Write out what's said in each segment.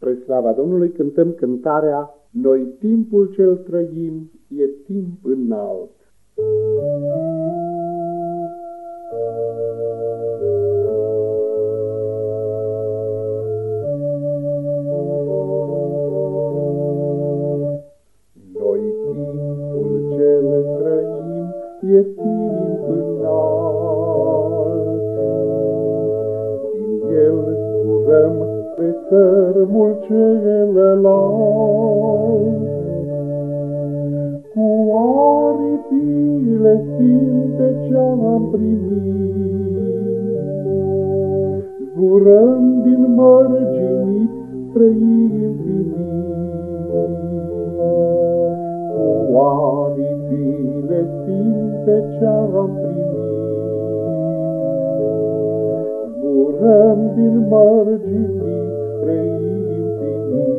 Spre slava Domnului cântăm cântarea Noi timpul ce-l trăim e timp înalt. Noi timpul ce-l trăim e timp înalt. Din el zburăm pe țărmul celălalt, cu aripile sfinte ce-am primit, zburăm din mărginit spre infinit. Cu aripile sfinte ce-am primit, zburăm din mărginit spre infinit.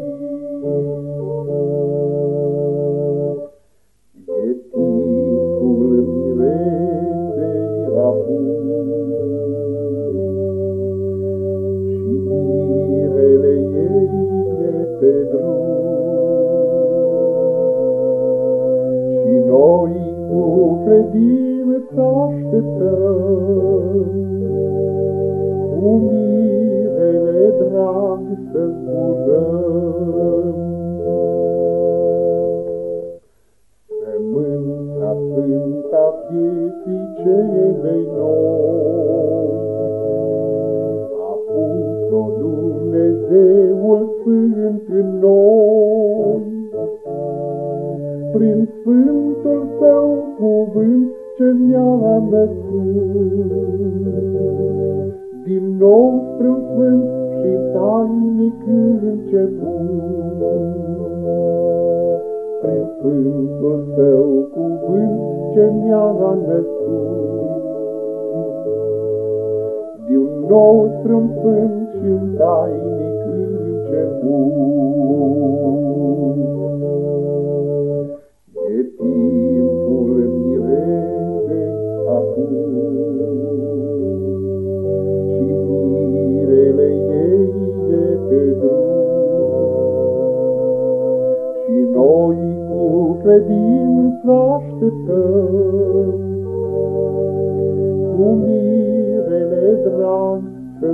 E timpul mirezei apus și mirele ei e pe drum, și noi cu credință așteptăm cu mirele drag să zburăm. Sămânța sfânta vieții celei noi a pus-o Dumnezeul Sfânt în noi, prin Sfântul Său cuvânt ce ne-a născut, din nou spre un sfânt și tainic început. Prin Sfântul Său cuvânt ce ne-a născut, din nou spre un sfânt și un tainic început. E timpul mirezei apus și mirele ei e pe drum, și noi cu credință așteptăm cu mirele drag să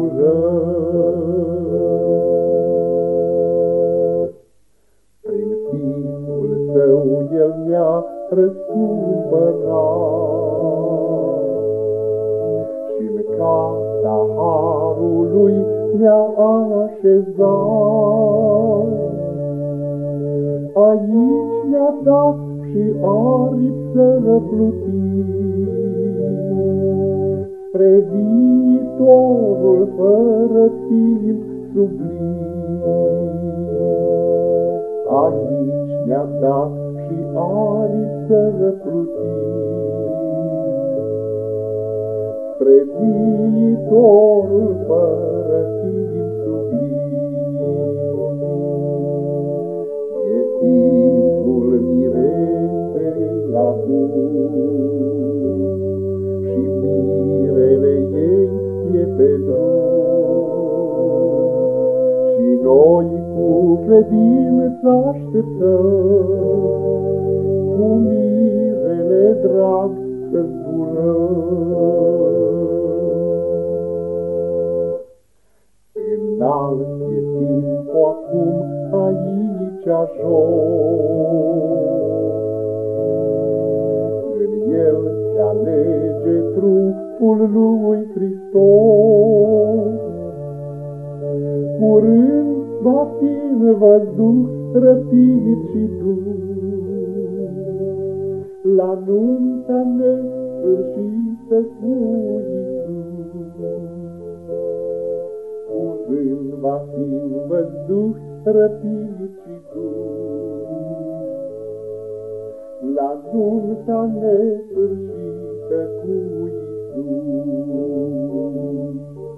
zburăm. Prin Fiul Său El ne-a răscumpărat și-n casa harului ne-a așezat. Aici ne-a dat și aripi să plutim spre viitorul fără timp sublim. Aici ne-a dat și aripi să plutim spre viitorul fără timp sublim. E timpul mirezei apus și mirele ei e pe drum, și noi cu credință așteptăm cu mirele drag să zburăm. Înalt e timpul acum aici jos, în el se alege trupul lui Hristos. Curând va fi în văzduh răpit și dus la nunta nesfârșită cu Iisus. Curând va fi în văzduh răpit și dus la nunta nesfârșită cu Iisus.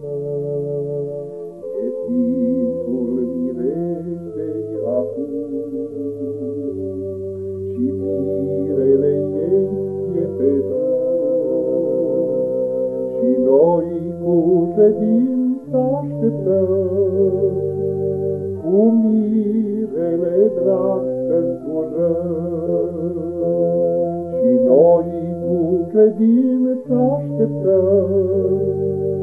E timpul mirezei apus și mirele ei e pe drum, și noi cu credință așteptăm cu mirele drag să-nsurăm, și noi cu credință așteptăm